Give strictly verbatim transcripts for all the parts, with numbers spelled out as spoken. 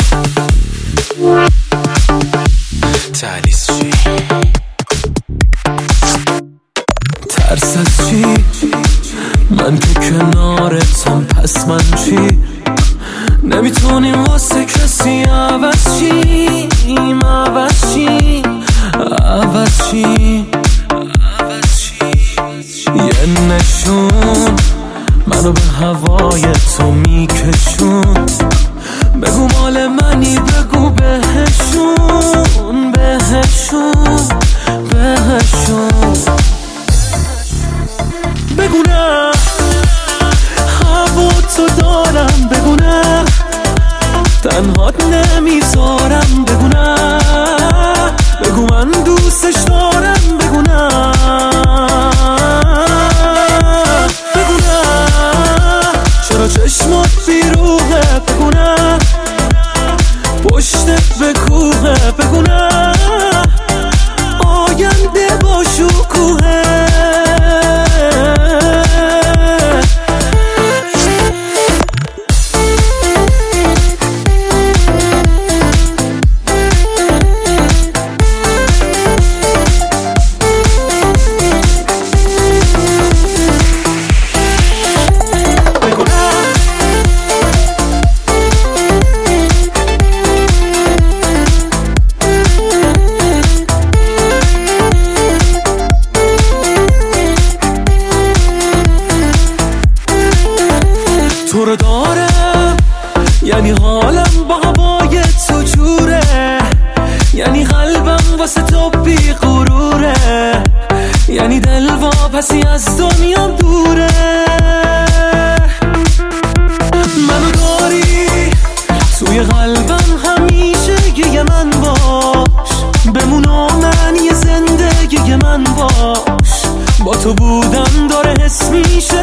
تهلیس چی؟ ترس از چی؟ من که کنارتم، پس من چی؟ نمیتونیم واسه کسی عوض چیم، عوض چیم، عوض چیم. یه نشون منو به هوای تو میکشون، بگو مال منی، بگو بهشون، بهشون، بهشون. بگو نه هوا تو دارم، بگو نه تنهات نمیذارم، بگو نه بگو من دوستش دارم، بگو نه بگو نه چرا چشمات بیروحه، بگو نه پشتت به کوهه، بگو نه آینده با شکوهه. تو رو دارم یعنی حالم با هوای تو جوره، یعنی قلبم واسه تو بی غروره، یعنی دل واپسی از دنیام دوره. منو داری توی قلبم همیشه، یه من باش بمون و من یه زندگی من باش، با تو بودم داره حس میشه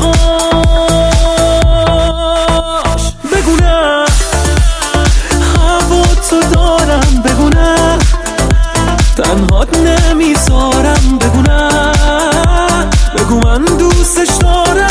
فرقاش. بگو نه هوا تو دارم، بگو نه تنهات نمیذارم، بگو نه بگو من دوستش دارم.